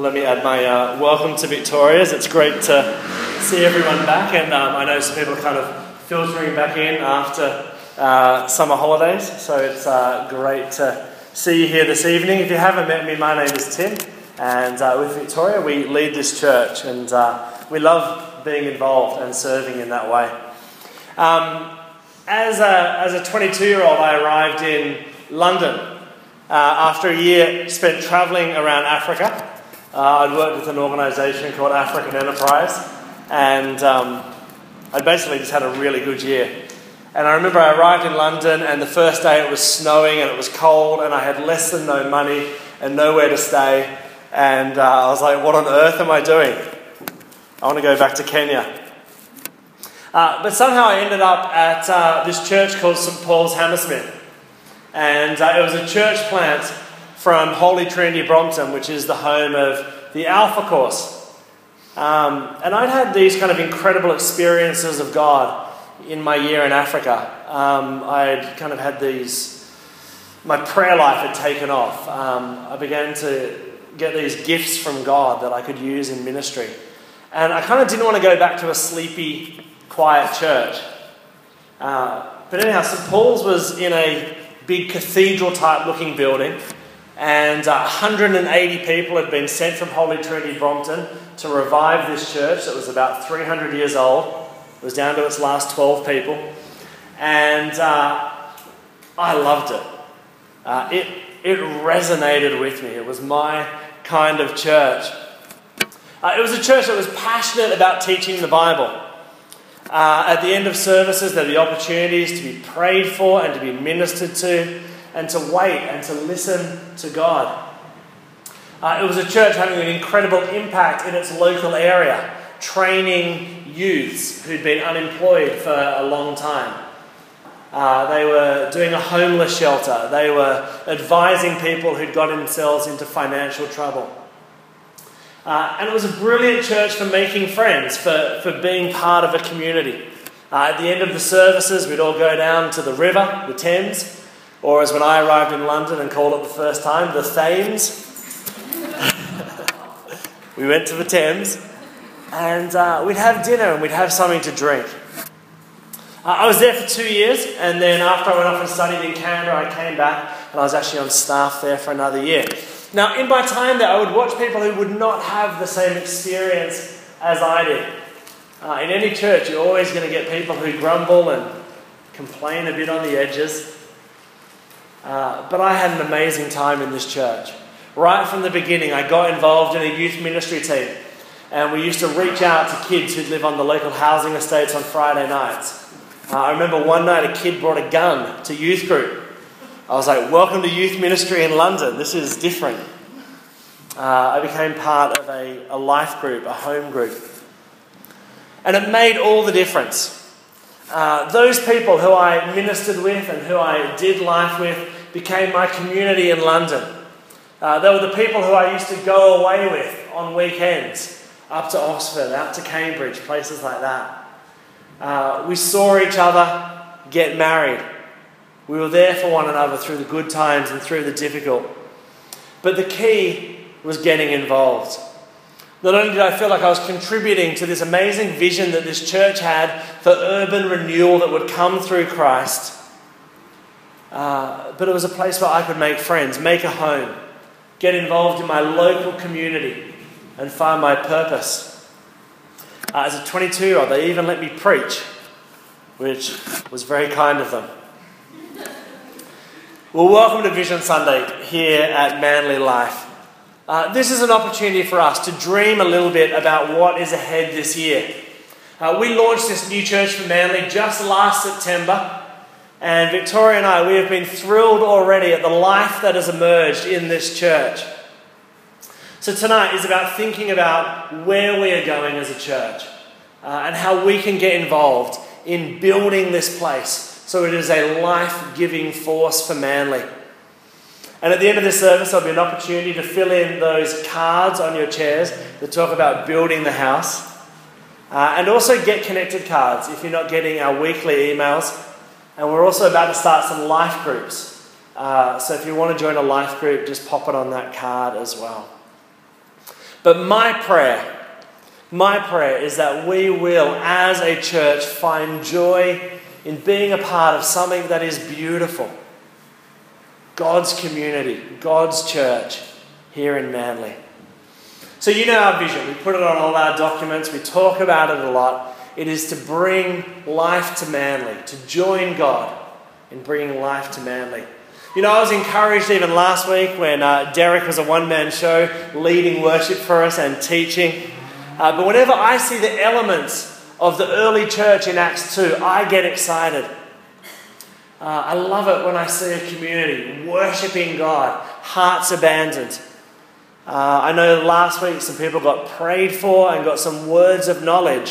Let me add my welcome to Victoria's. It's great to see everyone back, and I know some people are kind of filtering back in after summer holidays, so it's great to see you here this evening. If you haven't met me, my name is Tim, and with Victoria we lead this church, and we love being involved and serving in that way. As a 22-year-old, I arrived in London after a year spent travelling around Africa. I'd worked with an organisation called African Enterprise, and I basically just had a really good year. And I remember I arrived in London, and the first day it was snowing and it was cold, and I had less than no money and nowhere to stay, and I was like, what on earth am I doing? I want to go back to Kenya. But somehow I ended up at this church called St Paul's Hammersmith. And it was a church plant from Holy Trinity Brompton, which is the home of the Alpha Course. And I'd had these kind of incredible experiences of God in my year in Africa. I'd kind of had my prayer life had taken off. I began to get these gifts from God that I could use in ministry. And I kind of didn't want to go back to a sleepy, quiet church. But anyhow, St Paul's was in a big cathedral-type looking building, and 180 people had been sent from Holy Trinity Brompton to revive this church that was about 300 years old. It was down to its last 12 people, and I loved it. It resonated with me. It was my kind of church. It was a church that was passionate about teaching the Bible. At the end of services, there'd be opportunities to be prayed for and to be ministered to, and to wait and to listen to God. It was a church having an incredible impact in its local area, training youths who'd been unemployed for a long time. They were doing a homeless shelter. They were advising people who'd gotten themselves into financial trouble. And it was a brilliant church for making friends, for being part of a community. At the end of the services, we'd all go down to the river, the Thames, or as when I arrived in London and called it the first time, the Thames. We went to the Thames, and we'd have dinner and we'd have something to drink. I was there for 2 years, and then after I went off and studied in Canada, I came back, and I was actually on staff there for another year. Now, in my time there, I would watch people who would not have the same experience as I did. In any church, you're always going to get people who grumble and complain a bit on the edges. But I had an amazing time in this church. Right from the beginning, I got involved in a youth ministry team. And we used to reach out to kids who'd live on the local housing estates on Friday nights. I remember one night a kid brought a gun to youth group. I was like, welcome to youth ministry in London. This is different. I became part of a life group, a home group. And it made all the difference. Those people who I ministered with and who I did life with became my community in London. They were the people who I used to go away with on weekends, up to Oxford, out to Cambridge, places like that. We saw each other get married. We were there for one another through the good times and through the difficult. But the key was getting involved. Not only did I feel like I was contributing to this amazing vision that this church had for urban renewal that would come through Christ, but it was a place where I could make friends, make a home, get involved in my local community and find my purpose. As a 22-year-old, they even let me preach, which was very kind of them. Well, welcome to Vision Sunday here at Manly Life. This is an opportunity for us to dream a little bit about what is ahead this year. We launched this new church for Manly just last September, and Victoria and I, we have been thrilled already at the life that has emerged in this church. So tonight is about thinking about where we are going as a church and how we can get involved in building this place so it is a life-giving force for Manly. And at the end of this service, there'll be an opportunity to fill in those cards on your chairs that talk about building the house. And also get connected cards if you're not getting our weekly emails. And we're also about to start some life groups. So if you want to join a life group, just pop it on that card as well. But my prayer is that we will, as a church, find joy in being a part of something that is beautiful. God's community, God's church here in Manly. So you know our vision. We put it on all our documents. We talk about it a lot. It is to bring life to Manly, to join God in bringing life to Manly. You know, I was encouraged even last week when Derek was a one-man show leading worship for us and teaching. But whenever I see the elements of the early church in Acts 2, I get excited. I love it when I see a community worshipping God, hearts abandoned. I know last week some people got prayed for and got some words of knowledge.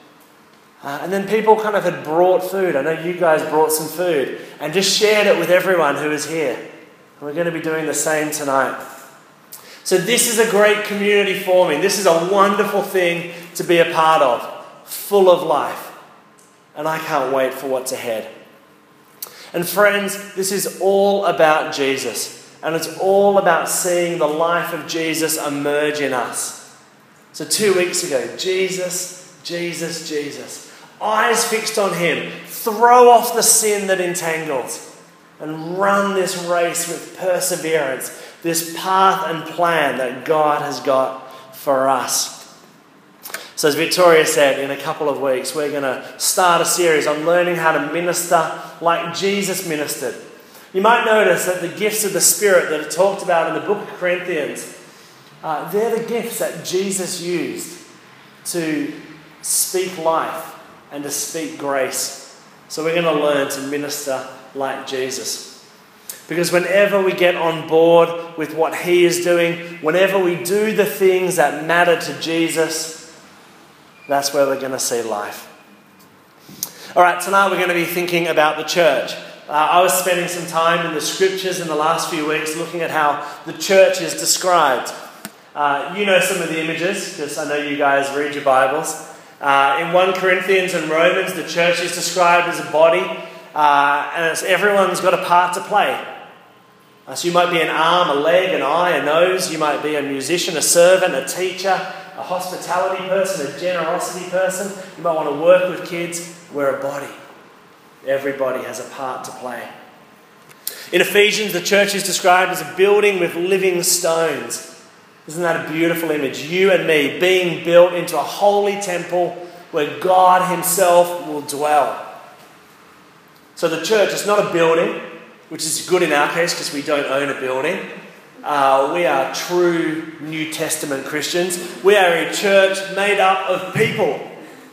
And then people kind of had brought food. I know you guys brought some food and just shared it with everyone who was here. And we're going to be doing the same tonight. So this is a great community forming. This is a wonderful thing to be a part of, full of life. And I can't wait for what's ahead. And friends, this is all about Jesus. And it's all about seeing the life of Jesus emerge in us. So 2 weeks ago, Jesus, Jesus, Jesus. Eyes fixed on him. Throw off the sin that entangles. And run this race with perseverance. This path and plan that God has got for us. So as Victoria said, in a couple of weeks, we're going to start a series on learning how to minister like Jesus ministered. You might notice that the gifts of the Spirit that are talked about in the book of Corinthians, they're the gifts that Jesus used to speak life and to speak grace. So we're going to learn to minister like Jesus. Because whenever we get on board with what he is doing, whenever we do the things that matter to Jesus, that's where we're going to see life. All right, tonight we're going to be thinking about the church. I was spending some time in the scriptures in the last few weeks looking at how the church is described. You know some of the images, because I know you guys read your Bibles. In 1 Corinthians and Romans, the church is described as a body, and everyone's got a part to play. So you might be an arm, a leg, an eye, a nose. You might be a musician, a servant, a teacher, a hospitality person, a generosity person. You might want to work with kids. We're a body. Everybody has a part to play. In Ephesians, the church is described as a building with living stones. Isn't that a beautiful image? You and me being built into a holy temple where God himself will dwell. So the church is not a building, which is good in our case because we don't own a building. We are true New Testament Christians. We are a church made up of people.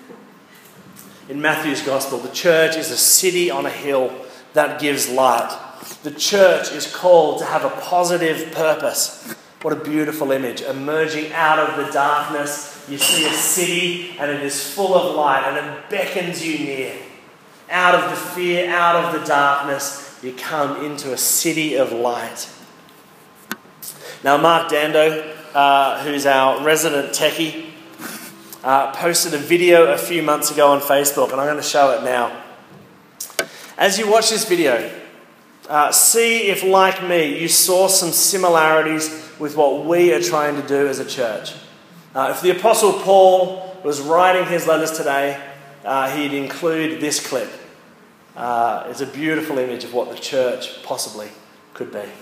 In Matthew's Gospel, the church is a city on a hill that gives light. The church is called to have a positive purpose. What a beautiful image. Emerging out of the darkness, you see a city and it is full of light and it beckons you near. Out of the fear, out of the darkness, you come into a city of light. Now, Mark Dando, who's our resident techie, posted a video a few months ago on Facebook, and I'm going to show it now. As you watch this video, see if, like me, you saw some similarities with what we are trying to do as a church. If the Apostle Paul was writing his letters today, he'd include this clip. It's a beautiful image of what the church possibly could be.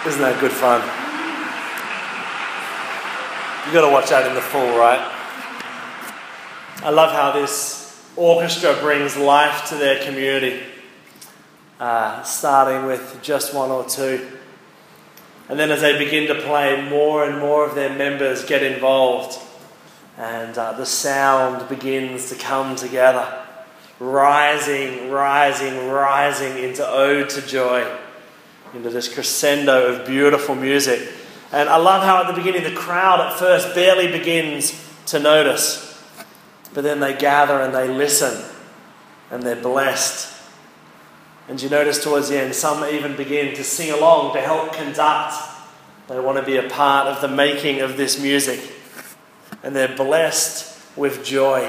Isn't that good fun? You've got to watch that in the full, right? I love how this orchestra brings life to their community, starting with just one or two. And then as they begin to play, more and more of their members get involved, and the sound begins to come together, rising into Ode to Joy, into this crescendo of beautiful music. And I love how at the beginning the crowd at first barely begins to notice, but then they gather and they listen and they're blessed. And you notice towards the end, some even begin to sing along to help conduct. They want to be a part of the making of this music, and they're blessed with joy.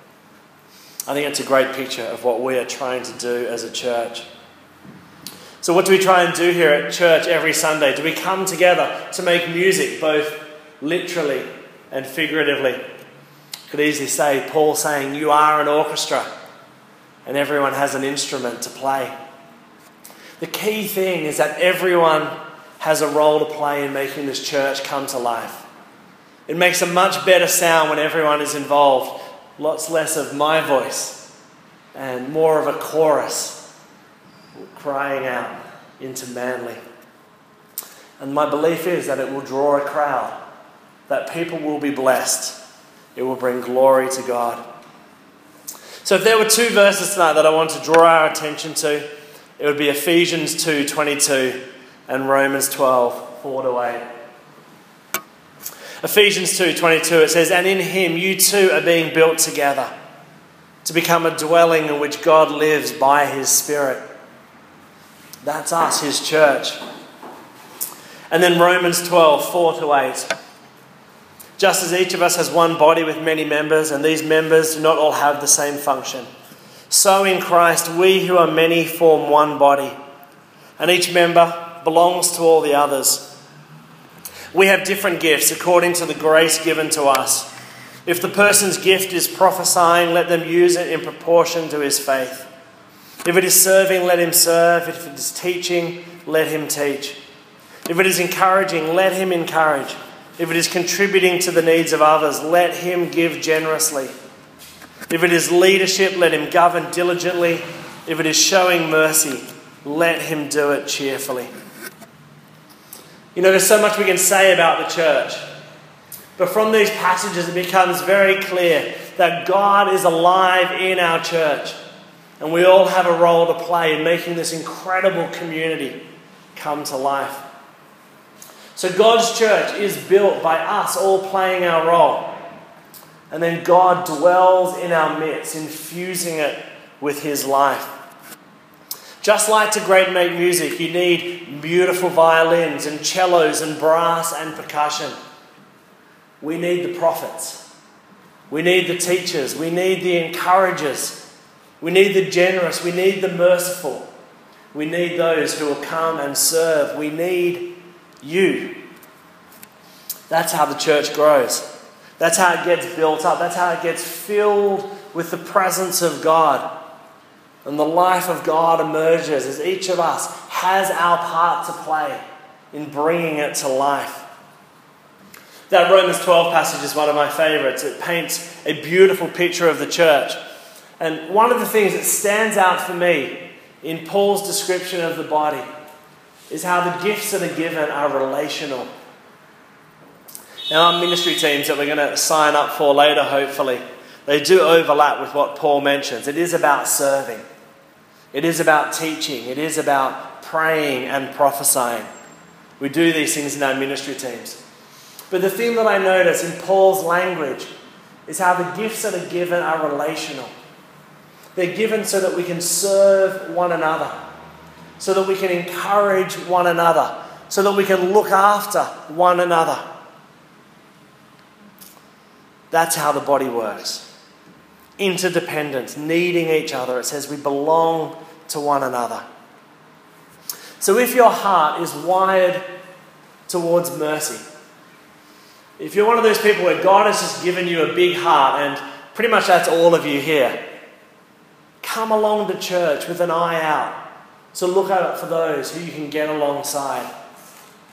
I think it's a great picture of what we are trying to do as a church. So what do we try and do here at church every Sunday? Do we come together to make music, both literally and figuratively? You could easily say, Paul saying, you are an orchestra, and everyone has an instrument to play. The key thing is that everyone has a role to play in making this church come to life. It makes a much better sound when everyone is involved. Lots less of my voice and more of a chorus crying out into Manly. And my belief is that it will draw a crowd, that people will be blessed. It will bring glory to God. So if there were two verses tonight that I want to draw our attention to, it would be Ephesians 2:22 and Romans 12:4-8. Ephesians 2:22, it says, and in him you too are being built together to become a dwelling in which God lives by his Spirit. That's us, his church. And then Romans 12:4-8. Just as each of us has one body with many members, and these members do not all have the same function, so in Christ we who are many form one body, and each member belongs to all the others. We have different gifts according to the grace given to us. If the person's gift is prophesying, let them use it in proportion to his faith. If it is serving, let him serve. If it is teaching, let him teach. If it is encouraging, let him encourage. If it is contributing to the needs of others, let him give generously. If it is leadership, let him govern diligently. If it is showing mercy, let him do it cheerfully. You know, there's so much we can say about the church. But from these passages, it becomes very clear that God is alive in our church. And we all have a role to play in making this incredible community come to life. So God's church is built by us all playing our role. And then God dwells in our midst, infusing it with his life. Just like to great make music, you need beautiful violins and cellos and brass and percussion. We need the prophets. We need the teachers. We need the encouragers. We need the generous. We need the merciful. We need those who will come and serve. We need you. That's how the church grows. That's how it gets built up. That's how it gets filled with the presence of God. And the life of God emerges as each of us has our part to play in bringing it to life. That Romans 12 passage is one of my favourites. It paints a beautiful picture of the church. And one of the things that stands out for me in Paul's description of the body is how the gifts that are given are relational. Now, our ministry teams that we're going to sign up for later, hopefully, they do overlap with what Paul mentions. It is about serving. It is about teaching. It is about praying and prophesying. We do these things in our ministry teams. But the thing that I notice in Paul's language is how the gifts that are given are relational. They're given so that we can serve one another, so that we can encourage one another, so that we can look after one another. That's how the body works. Interdependence, needing each other. It says we belong to one another. So if your heart is wired towards mercy, if you're one of those people where God has just given you a big heart, and pretty much that's all of you here, come along to church with an eye out to look out for those who you can get alongside.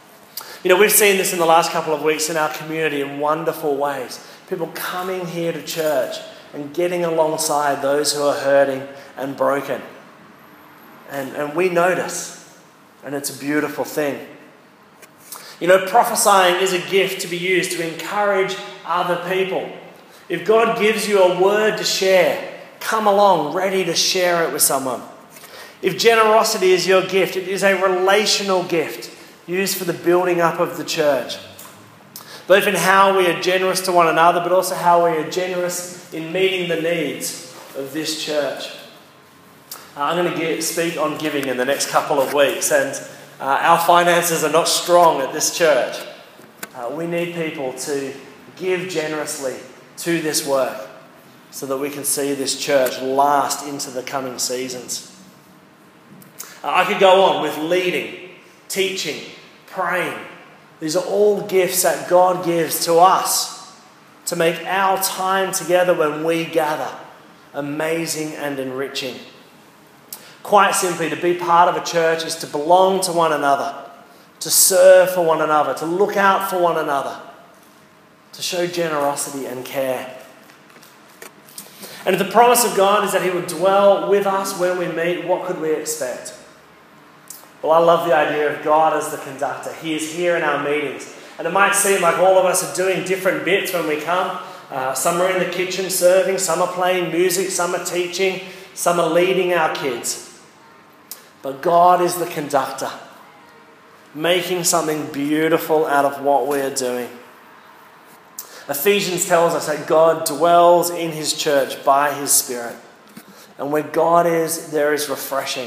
We've seen this in the last couple of weeks in our community in wonderful ways. People coming here to church and getting alongside those who are hurting and broken. And we notice, and it's a beautiful thing. Prophesying is a gift to be used to encourage other people. If God gives you a word to share, come along ready to share it with someone. If generosity is your gift, it is a relational gift used for the building up of the church. Both in how we are generous to one another, but also how we are generous in meeting the needs of this church. I'm going to speak on giving in the next couple of weeks, and our finances are not strong at this church. We need people to give generously to this work so that we can see this church last into the coming seasons. I could go on with leading, teaching, praying. These are all gifts that God gives to us to make our time together when we gather amazing and enriching. Quite simply, to be part of a church is to belong to one another, to serve for one another, to look out for one another, to show generosity and care. And if the promise of God is that He would dwell with us when we meet, what could we expect? Well, I love the idea of God as the conductor. He is here in our meetings. And it might seem like all of us are doing different bits when we come. Some are in the kitchen serving, some are playing music, some are teaching, some are leading our kids. But God is the conductor, making something beautiful out of what we are doing. Ephesians tells us that God dwells in His church by His Spirit. And where God is, there is refreshing.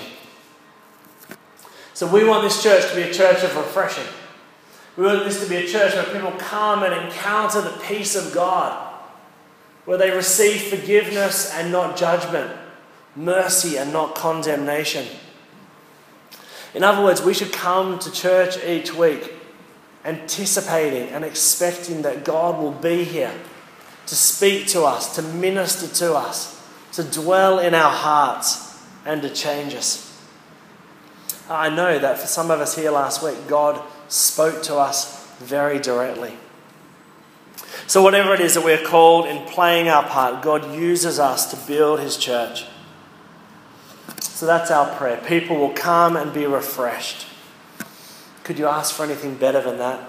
So we want this church to be a church of refreshing. We want this to be a church where people come and encounter the peace of God, where they receive forgiveness and not judgment, mercy and not condemnation. In other words, we should come to church each week anticipating and expecting that God will be here to speak to us, to minister to us, to dwell in our hearts and to change us. I know that for some of us here last week, God spoke to us very directly. So whatever it is that we're called in playing our part, God uses us to build His church. So that's our prayer. People will come and be refreshed. Could you ask for anything better than that?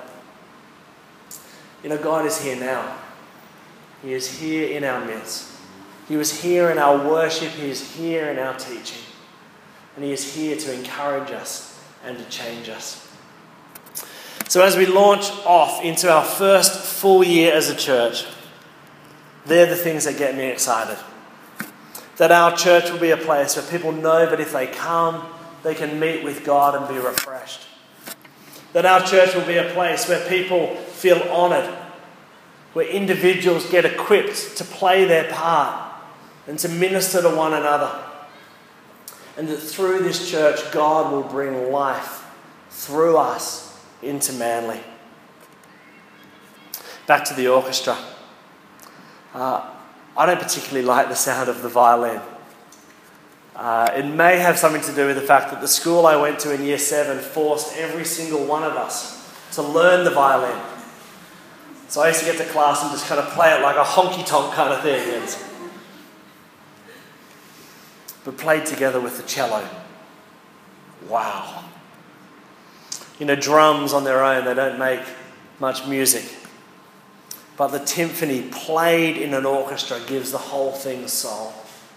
God is here now. He is here in our midst. He was here in our worship. He is here in our teaching. And He is here to encourage us and to change us. So as we launch off into our first full year as a church, they're the things that get me excited. That our church will be a place where people know that if they come, they can meet with God and be refreshed. That our church will be a place where people feel honoured, where individuals get equipped to play their part and to minister to one another. And that through this church, God will bring life through us into Manly. Back to the orchestra. I don't particularly like the sound of the violin. It may have something to do with the fact that the school I went to in Year 7 forced every single one of us to learn the violin. So I used to get to class and just kind of play it like a honky-tonk kind of thing. But played together with the cello. Wow. Drums on their own, they don't make much music. But the timpani played in an orchestra gives the whole thing soul.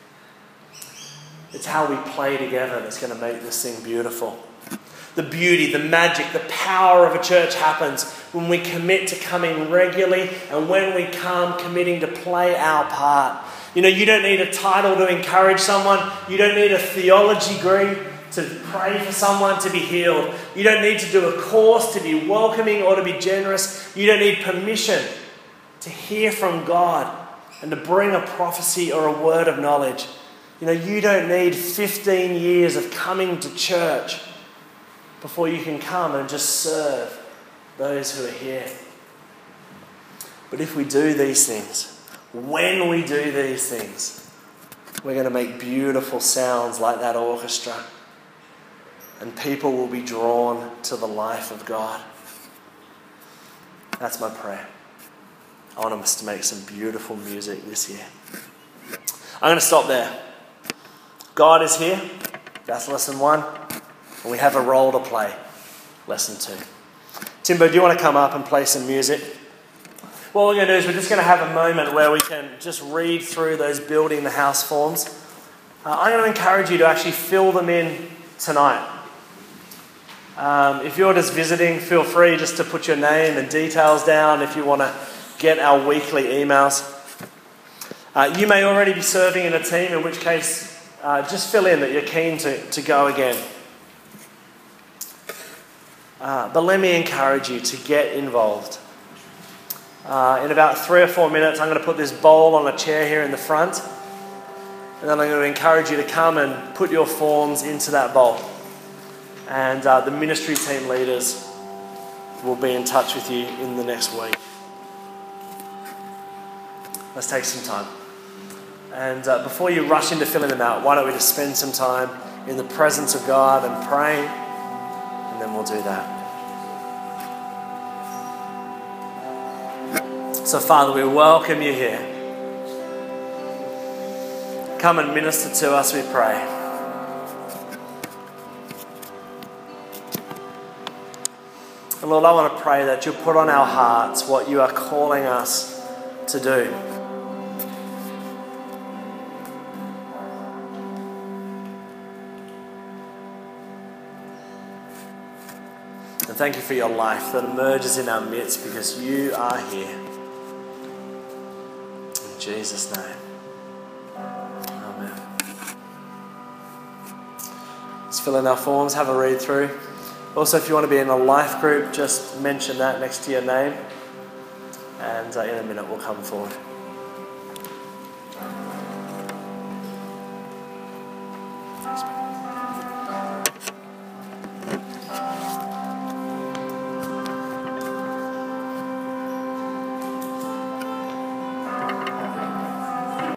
It's how we play together that's going to make this thing beautiful. The beauty, the magic, the power of a church happens when we commit to coming regularly and when we come committing to play our part. You don't need a title to encourage someone. You don't need a theology degree to pray for someone to be healed. You don't need to do a course to be welcoming or to be generous. You don't need permission to hear from God and to bring a prophecy or a word of knowledge. You don't need 15 years of coming to church before you can come and just serve those who are here. But if we do these things, when we do these things, we're going to make beautiful sounds like that orchestra. And people will be drawn to the life of God. That's my prayer. I want us to make some beautiful music this year. I'm going to stop there. God is here. That's lesson 1. And we have a role to play. Lesson 2. Timbo, do you want to come up and play some music? What we're going to do is we're just going to have a moment where we can just read through those building the house forms. I'm going to encourage you to actually fill them in tonight. If you're just visiting, feel free just to put your name and details down if you want to get our weekly emails. You may already be serving in a team, in which case just fill in that you're keen to go again. But let me encourage you to get involved. In about 3 or 4 minutes, I'm going to put this bowl on a chair here in the front. And then I'm going to encourage you to come and put your forms into that bowl. And the ministry team leaders will be in touch with you in the next week. Let's take some time. And before you rush into filling them out, why don't we just spend some time in the presence of God and praying, and then we'll do that. So Father, we welcome you here. Come and minister to us, we pray. And Lord, I want to pray that you'll put on our hearts what you are calling us to do. And thank you for your life that emerges in our midst because you are here. In Jesus' name. Amen. Let's fill in our forms, have a read through. Also, if you want to be in a life group, just mention that next to your name. And in a minute, we'll come forward. Thanks, mate.